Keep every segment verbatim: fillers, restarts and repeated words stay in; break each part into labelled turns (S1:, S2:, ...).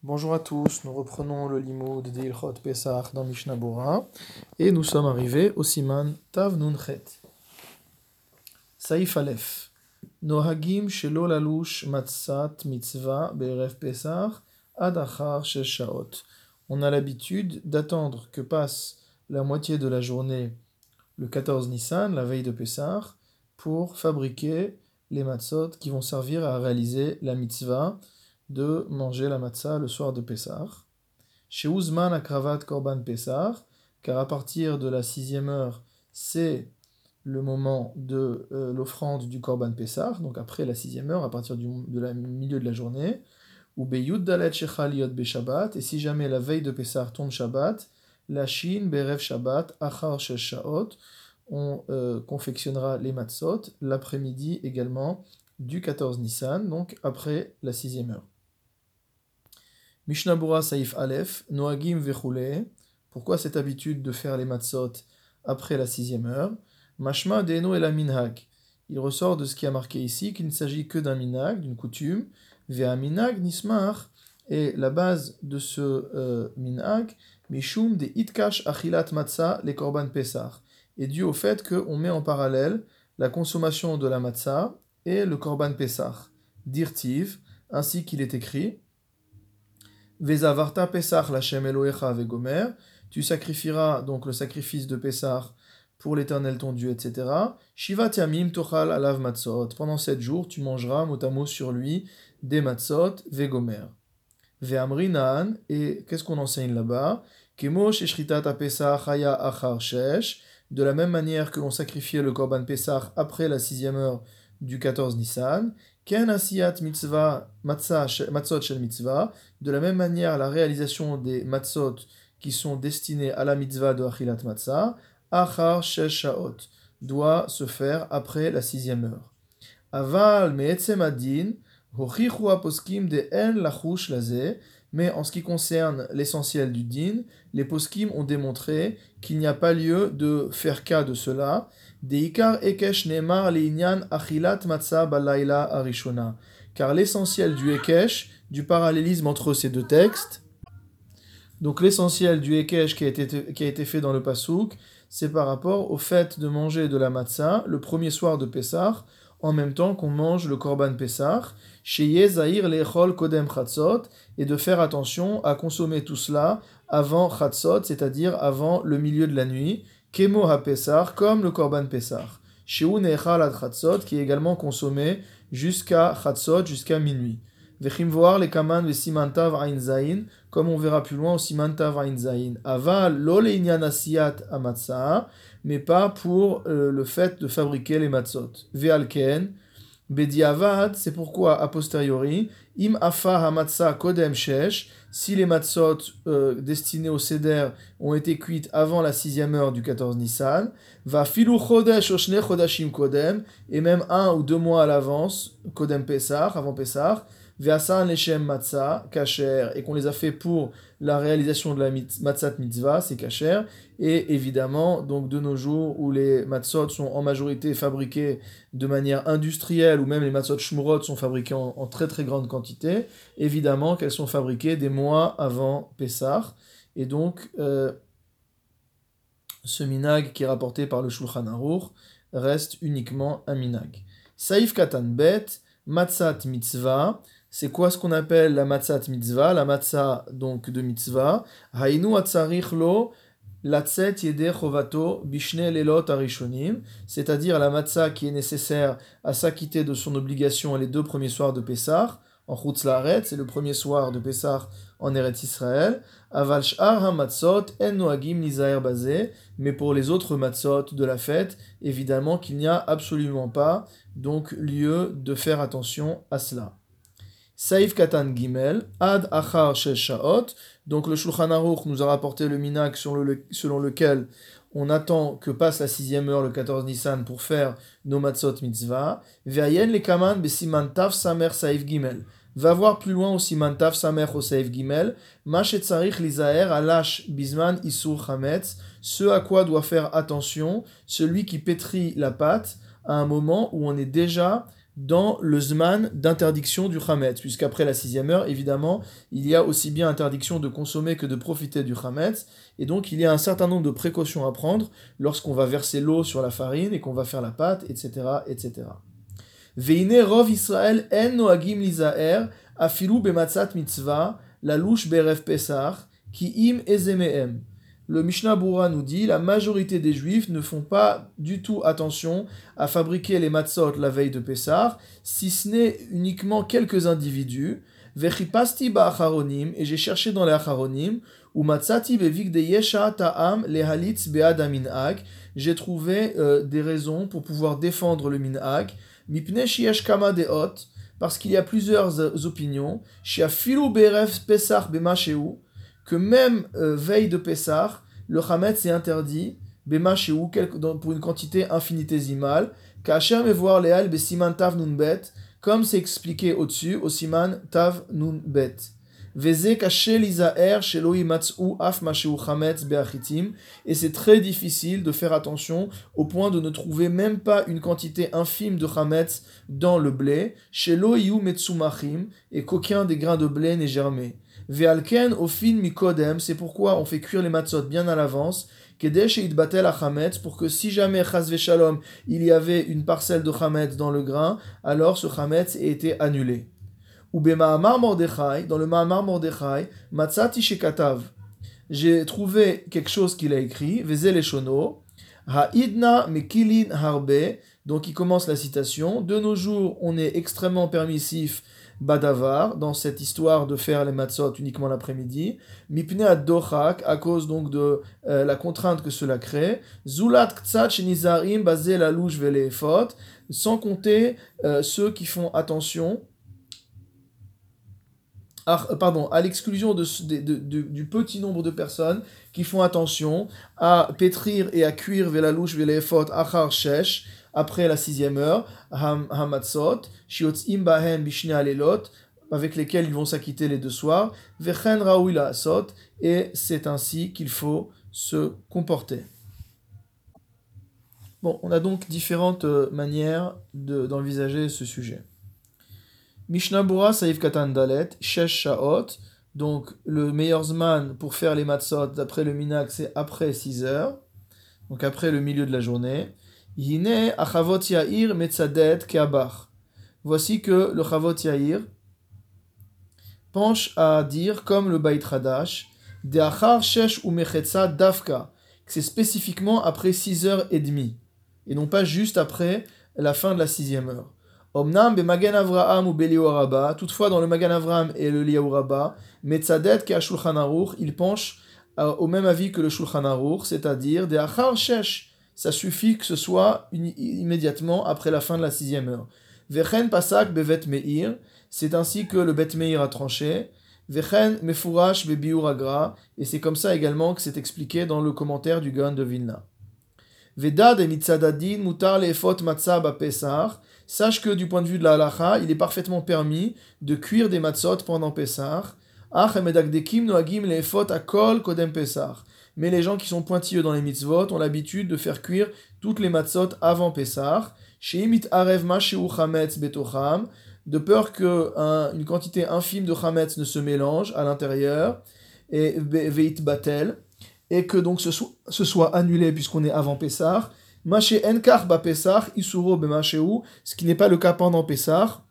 S1: Bonjour à tous, nous reprenons le limoud de Ilchot Pesach dans Mishnah Bora et nous sommes arrivés au Siman Tav Nun Chet. Saïf Aleph. Nohagim shelo lalush matzat mitzvah be'erev Pesach ad achar shesh shaot. On a l'habitude d'attendre que passe la moitié de la journée, le quatorze Nissan, la veille de Pesach, pour fabriquer les matzot qui vont servir à réaliser la mitzvah de manger la matzah le soir de Pessah. Chez Ouzman Akravat Korban Pessah, car à partir de la sixième heure, c'est le moment de euh, l'offrande du Korban Pessah, donc après la sixième heure, à partir du de la milieu de la journée, ou Beyud Dalet Shechal Yod Be Shabbat, et si jamais la veille de Pessah tombe Shabbat, la Shin Berev Shabbat Achar Shesh Shaot, on euh, confectionnera les matzot l'après-midi également du quatorze Nissan, donc après la sixième heure. Mishnah Bora Saïf Aleph, Noagim Vechule. Pourquoi cette habitude de faire les matzot après la sixième heure? Mashma Deeno el minhag. Il ressort de ce qui a marqué ici qu'il ne s'agit que d'un minhag, d'une coutume. Vea minhag nismach. Et la base de ce euh, minhag, Mishum de itkash achilat matzah les korban pesach, est dû au fait qu'on met en parallèle la consommation de la matzah et le korban pesach. Dirtiv, ainsi qu'il est écrit. Vezavarta Pesach l'Hashem Elohecha vegomer, tu sacrifieras donc le sacrifice de Pesach pour l'Éternel ton Dieu, et cetera. Shivat yamim tochal alav matzot, pendant sept jours tu mangeras mot à mot sur lui des matzot vegomer. Ve'amri naan, et qu'est-ce qu'on enseigne là-bas? Kemo sheshritat Pesach haya achar shesh, de la même manière que l'on sacrifiait le korban Pesach après la sixième heure du quatorze Nissan. Ken asiyat mitzvah matzot shel mitzvah, de la même manière la réalisation des matzot qui sont destinés à la mitzvah de achilat matzah, achar shesh shaot, doit se faire après la sixième heure. Aval me'etzem adin, hochichu aposkim de en lachush lazeh, mais en ce qui concerne l'essentiel du din, les poskim ont démontré qu'il n'y a pas lieu de faire cas de cela. Deikar ekesh neemar leinyan achilat matzah balayla arishona. Car l'essentiel du ekesh, du parallélisme entre ces deux textes, donc l'essentiel du ekesh qui a été, qui a été fait dans le pasouk, c'est par rapport au fait de manger de la matzah le premier soir de Pessah, en même temps qu'on mange le korban Pessah, sheye zahir lechol kodem chatzot, et de faire attention à consommer tout cela avant chatzot, c'est-à-dire avant le milieu de la nuit, kemo ha-Pessah, comme le korban Pessah, sheu nechal ad chatzot, qui est également consommé jusqu'à chatzot, jusqu'à minuit. Vechim voir les kaman ve simantav ain zain, comme on verra plus loin au simantav ain zain. Aval lo leinyan asiyat amatzah, mais pas pour euh, le fait de fabriquer les matzot. Ve'alken, bediavad, c'est pourquoi a posteriori, im afa hamatzah kodem shesh, si les matzot euh, destinés au seder ont été cuites avant la sixième heure du quatorze Nissan, va filu chodesh o shne chodashim kodem, et même un ou deux mois à l'avance, kodem Pesach, avant Pesach, ve'asan leshem matzah, kasher, et qu'on les a fait pour la réalisation de la matzat mitzvah, c'est kasher, et évidemment, donc de nos jours où les matzot sont en majorité fabriqués de manière industrielle, ou même les matzot shmurot sont fabriqués en, en très très grande quantité, évidemment qu'elles sont fabriquées des mois avant Pessah, et donc euh, ce minag qui est rapporté par le Shulchan Aruch reste uniquement un minag. Saïf katan bet, matzat mitzvah. C'est quoi ce qu'on appelle la matzat mitzvah? La matzah donc de mitzvah. Hainu atzarich lo latzet yeder chovato bishne lelot arishonim, c'est-à-dire la matzah qui est nécessaire à s'acquitter de son obligation les deux premiers soirs de Pessah, en Chutz Laaretz, c'est le premier soir de Pessah en Eretz Israël. Aval sh'ar ha-matzot en noagim nizaer bazeh, mais pour les autres matzot de la fête, évidemment qu'il n'y a absolument pas donc lieu de faire attention à cela. Saïf Katan Gimel, Ad Achar Shesh Shaot. Donc le Shulchan Aruch nous a rapporté le minhag selon, le, selon lequel on attend que passe la sixième heure, le quatorze Nissan, pour faire nos matzot mitzvah. Ve'ayen le kaman besiman tav samer saïf gimel. Va voir plus loin au siman tav samer au saïf gimel. Ma shetzarich lizaer alash bisman isur chametz. Ce à quoi doit faire attention celui qui pétrit la pâte à un moment où on est déjà dans le zman d'interdiction du chametz, puisqu'après la sixième heure, évidemment, il y a aussi bien interdiction de consommer que de profiter du chametz, et donc il y a un certain nombre de précautions à prendre lorsqu'on va verser l'eau sur la farine et qu'on va faire la pâte, et cetera, et cetera. Veine rov Israël en noagim lizaer afilu bematzat mitzvah la louche berev pesach ki im ezemehem. Le Mishnah Bura nous dit, la majorité des Juifs ne font pas du tout attention à fabriquer les matzot la veille de Pessah, si ce n'est uniquement quelques individus. Vechipasti ba'acharonim, et j'ai cherché dans les acharonim, ou matzati bevik de yesha ta'am lehalitz be'ad minhag, j'ai trouvé euh, des raisons pour pouvoir défendre le minhag, mipne sheyesh kama deot, parce qu'il y a plusieurs euh, opinions, sheafilu berev pesach b'masheu, que même euh, veille de Pessah, le chametz est interdit, bema shehu, pour une quantité infinitésimale, ka'asher mevoir leal be siman tav nun bet, comme c'est expliqué au-dessus, au siman tav nun bet. Veze kaché lizaer shelo yimatzou af ma shehu chametz beachitim, et c'est très difficile de faire attention au point de ne trouver même pas une quantité infime de chametz dans le blé, shelo yu metzumachim, et qu'aucun des grains de blé n'est germé. Ve'alken ofin mikodem, c'est pourquoi on fait cuire les matzot bien à l'avance, kedesh et itbatel a chametz, pour que si jamais chas v'shalom il y avait une parcelle de chametz dans le grain, alors ce chametz ait été annulé. Ou bema'amar Mordechai, dans le Ma'amar Mordechai, matzati shekatav, j'ai trouvé quelque chose qu'il a écrit, vezel eshono, ha'idna mekilin harbe, donc il commence la citation, de nos jours on est extrêmement permissif Badavar, dans cette histoire de faire les matzot uniquement l'après-midi, mipne ad dochak, à cause donc de euh, la contrainte que cela crée, zulat ktsat shenizarim basé la louche velefot, sans compter euh, ceux qui font attention, à, pardon, à l'exclusion de, de, de, de, du petit nombre de personnes qui font attention à pétrir et à cuire velalouche velefot achar shesh, après la sixième heure, hamatzot, shiotzim bahen bishne alelot, avec lesquels ils vont s'acquitter les deux soirs, vechen raoui laasot, et c'est ainsi qu'il faut se comporter. Bon, on a donc différentes manières de, d'envisager ce sujet. Mishnah Bura Saïf Katan Dalet, Shesh Shaot, donc le meilleur zman pour faire les matzot d'après le minhag, c'est après six heures, donc après le milieu de la journée. Yine achavot yair metzadet keabach. Voici que le chavot yair penche à dire comme le Beit Hadash, de achar shesh ou mechetza dafka, que c'est spécifiquement après six heures et demie, et non pas juste après la fin de la sixième heure. Omnam be Magen Avraham ou Beliou Rabba, toutefois dans le Magen Avraham et le Liaou Rabba, metzadet ke Shulchan Aruch, il penche euh, au même avis que le Shulchan Aruch, c'est-à-dire de achar shesh. Ça suffit que ce soit une, immédiatement après la fin de la sixième heure. Vechen pasak bevet meir, c'est ainsi que le bet meir a tranché. Vechen mefurash bebiur agra, et c'est comme ça également que c'est expliqué dans le commentaire du Gaon de Vilna. Vedad et mitzadadin mutar lefot matzah ba pesach. Sache que du point de vue de la halacha, il est parfaitement permis de cuire des matzot pendant Pesach. Ach emedagdekim noagim lefot akol kodem pesach. Mais les gens qui sont pointilleux dans les mitzvot ont l'habitude de faire cuire toutes les matzot avant Pessah, sheimit arev masheu chametz betocham, de peur qu'une quantité infime de chametz ne se mélange à l'intérieur, et veit batel, et que donc ce soit, ce soit annulé puisqu'on est avant Pessah. Mashe enkar ba Pessah, isuro be masheu, ce qui n'est pas le cas pendant Pessah,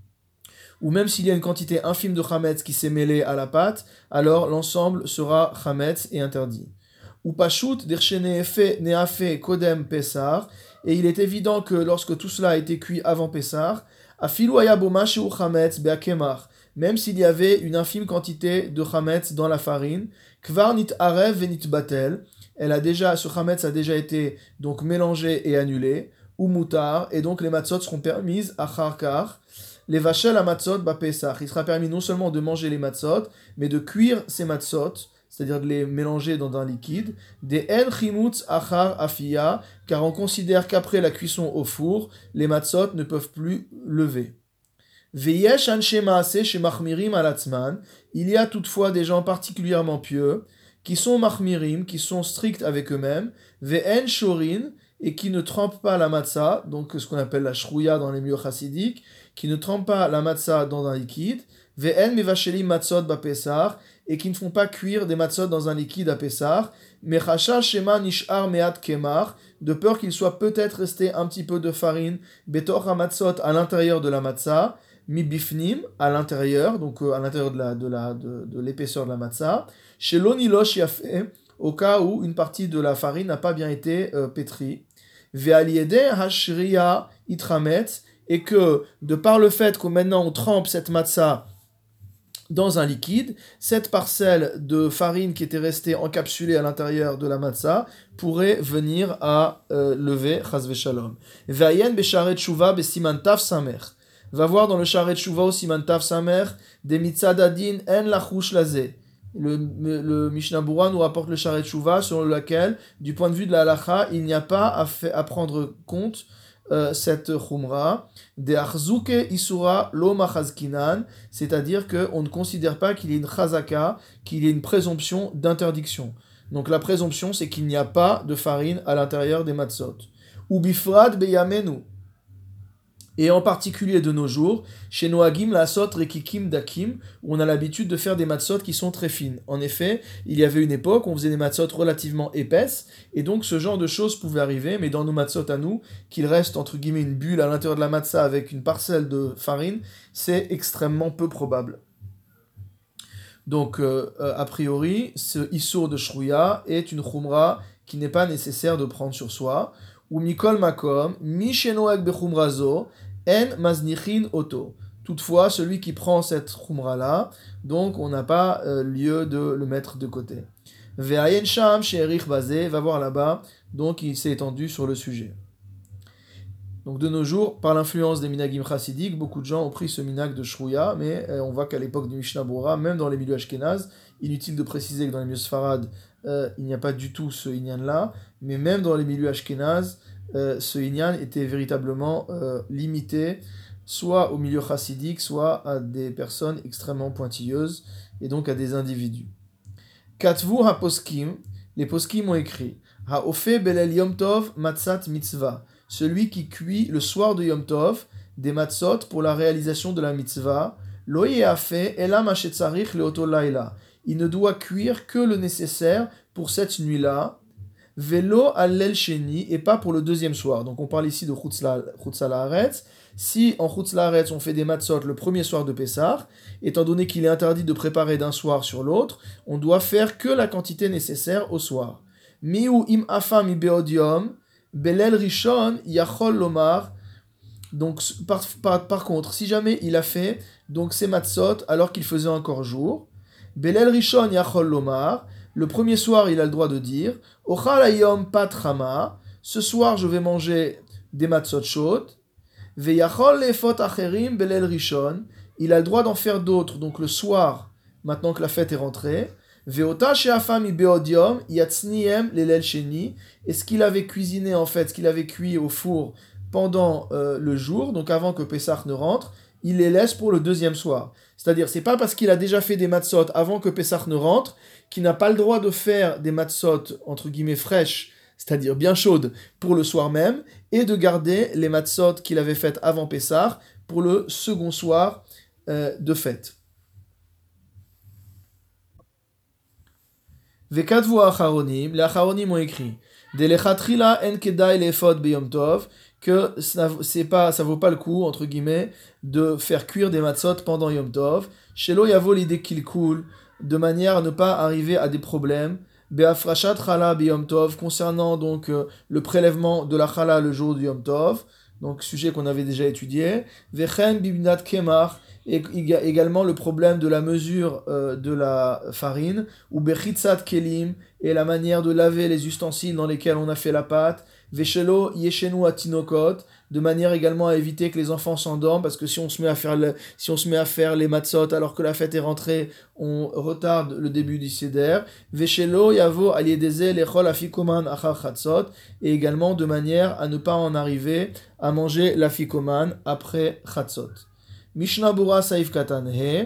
S1: ou même s'il y a une quantité infime de chametz qui s'est mêlée à la pâte, alors l'ensemble sera chametz et interdit. Ou pashut dirshe neafe kodem pesar, et il est évident que lorsque tout cela a été cuit avant Pessah, afilu aya bo masheu chametz beakemar, même s'il y avait une infime quantité de chametz dans la farine, kvar nit arev venit batel, elle a déjà, ce chametz a déjà été donc mélangé et annulé, ou mutar, et donc les matzot seront permises à charkar, les vachel à matzot ba Pesach. Il sera permis non seulement de manger les matzot, mais de cuire ces matzot, c'est-à-dire de les mélanger dans un liquide, des en chimutz achar afia, car on considère qu'après la cuisson au four, les matzot ne peuvent plus lever. Veyesh anshe maaseh shemachmirim alatzman, il y a toutefois des gens particulièrement pieux, qui sont machmirim, qui sont stricts avec eux-mêmes, ve'en shorin, et qui ne trempe pas la matzah, donc ce qu'on appelle la shrouya dans les milieux chassidiques, qui ne trempe pas la matzah dans un liquide, ve'en mevashelim matzot ba'pesach, et qui ne font pas cuire des matzot dans un liquide à Pessah, mechacha shema nishar meat kemar, de peur qu'il soit peut-être resté un petit peu de farine, betor hamatzot à l'intérieur de la matzah, mi bifnim à l'intérieur, donc euh, à l'intérieur de, la, de, la, de, de l'épaisseur de la matzah, shelo nilosh yafeh, au cas où une partie de la farine n'a pas bien été euh, pétrie, ve'aliede hashriya itrametz, et que de par le fait que maintenant on trempe cette matzah dans un liquide, cette parcelle de farine qui était restée encapsulée à l'intérieur de la matzah pourrait venir à euh, lever, chas v'shalom. Ve'ayen b'sharet tshuva b'siman tav samer. Va voir dans le sharet tshuva au siman tav samer, des mitzadadin en lachush lazé. Le, le, le Mishnah Bura nous rapporte le sharet tshuva sur lequel, du point de vue de la halacha, il n'y a pas à, fait, à prendre compte Euh, cette khumra de arzouke isura lo machazkinan, c'est-à-dire qu'on ne considère pas qu'il y ait une chazaka, qu'il y ait une présomption d'interdiction. Donc la présomption, c'est qu'il n'y a pas de farine à l'intérieur des matzot. Ou bifrad beyamenu, et en particulier de nos jours, chez Noagim la sot rekikim dakim, où on a l'habitude de faire des matzot qui sont très fines. En effet, il y avait une époque où on faisait des matzot relativement épaisses, et donc ce genre de choses pouvait arriver, mais dans nos matzot à nous, qu'il reste entre guillemets une bulle à l'intérieur de la matzah avec une parcelle de farine, c'est extrêmement peu probable. Donc, euh, euh, a priori, ce issour de shrouya est une khumra qui n'est pas nécessaire de prendre sur soi. Ou mikol makom, mi shenoag bechumrazo, en maznichin oto. Toutefois, celui qui prend cette khumra-là, donc on n'a pas euh, lieu de le mettre de côté. Ve'ayen sham she'erich bazé, va voir là-bas, donc il s'est étendu sur le sujet. Donc de nos jours, par l'influence des minagim chassidiques, beaucoup de gens ont pris ce minag de shrouya, mais euh, on voit qu'à l'époque du Mishnah Bora, même dans les milieux ashkénazes, inutile de préciser que dans les milieux sfarades, euh, il n'y a pas du tout ce inyan-là, mais même dans les milieux ashkénazes, euh, ce inyan était véritablement euh, limité, soit au milieu chassidique, soit à des personnes extrêmement pointilleuses, et donc à des individus. Katvu ha-poskim, les poskim ont écrit, ha-ofe belel yom tov matzat mitzvah, celui qui cuit le soir de Yom Tov des matzot pour la réalisation de la mitzvah, lo ye'afe ela ma shetzarich leoto laila. Il ne doit cuire que le nécessaire pour cette nuit-là, velo allel sheni, et pas pour le deuxième soir. Donc on parle ici de chutz la'aretz. Si en chutz la'aretz on fait des matzot le premier soir de Pessah, étant donné qu'il est interdit de préparer d'un soir sur l'autre, on doit faire que la quantité nécessaire au soir. Miu im afa mi beodium, Belel Rishon Yachol Lomar. Donc par, par, par contre, si jamais il a fait donc ses matzot alors qu'il faisait encore jour, Belel Rishon Yachol Lomar, le premier soir il a le droit de dire Ochal Ayom Pat Chama, ce soir je vais manger des matzot chaudes, Veyachol Lefot Acherim Belel Rishon, il a le droit d'en faire d'autres donc le soir maintenant que la fête est rentrée. Veota she'afami beodium yatsniem lelel sheni, et ce qu'il avait cuisiné en fait, ce qu'il avait cuit au four pendant euh, le jour, donc avant que Pessah ne rentre, il les laisse pour le deuxième soir. C'est-à-dire, c'est pas parce qu'il a déjà fait des matzot avant que Pessah ne rentre qu'il n'a pas le droit de faire des matzot entre guillemets fraîches, c'est-à-dire bien chaudes, pour le soir même, et de garder les matzot qu'il avait faites avant Pessah pour le second soir euh, de fête. Vekatvu acharonim, les acharonim ont écrit Delechatrila en kedai lefot beyom tov, que ça, c'est pas, ça vaut pas le coup, entre guillemets, de faire cuire des matzot pendant Yom Tov. Shelo yavo l'idée qu'il coule, de manière à ne pas arriver à des problèmes. Beafrashat chala beyom tov, concernant donc euh, le prélèvement de la chala le jour du Yom Tov, donc sujet qu'on avait déjà étudié. Vechen bibnat kemar, et également le problème de la mesure euh, de la farine, ou bechitzat kelim, et la manière de laver les ustensiles dans lesquels on a fait la pâte, veshelo yeshenu atinokot, de manière également à éviter que les enfants s'endorment, parce que si on se met à faire, le, si on se met à faire les matzot alors que la fête est rentrée, on retarde le début du seder, veshelo yavo aliedeze lechol afikoman achar chatzot, et également de manière à ne pas en arriver à manger l'afikoman après chatzot. Mishnah Bura Saif Katan He,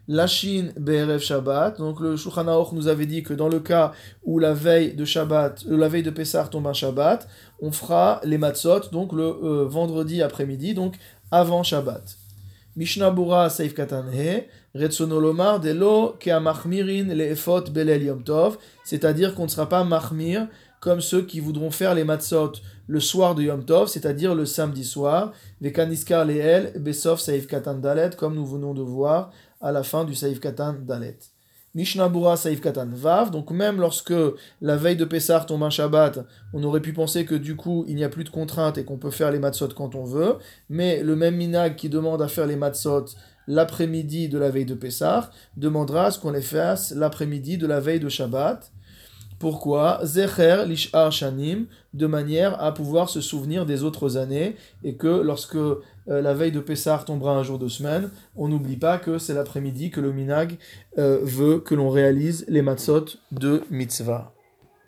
S1: Lashin be'erev Shabbat. Donc le Shulchan Aruch nous avait dit que dans le cas où la veille de Shabbat, euh, la veille de Pessah tombe un Shabbat, on fera les matzot, donc le euh, vendredi après-midi, donc avant Shabbat. Mishnah Bura Seif Katan He, Retsono Lomar Delo Keamachmirin Leefot Belel Yom Tov, c'est-à-dire qu'on ne sera pas mahmir comme ceux qui voudront faire les matzot le soir de Yom Tov, c'est-à-dire le samedi soir, Vekaniskar Leel Besof Seif Katan Dalet, comme nous venons de voir à la fin du Seif Katan Dalet. Mishnah Bura Seif Katan Vav, donc même lorsque la veille de Pessah tombe un Shabbat, on aurait pu penser que du coup il n'y a plus de contraintes et qu'on peut faire les matzot quand on veut, mais le même minag qui demande à faire les matzot l'après-midi de la veille de Pessah demandera à ce qu'on les fasse l'après-midi de la veille de Shabbat. Pourquoi? Zecher lishar shanim, de manière à pouvoir se souvenir des autres années, et que lorsque euh, la veille de Pessah tombera un jour de semaine, on n'oublie pas que c'est l'après-midi que le minag euh, veut que l'on réalise les matzot de mitzvah.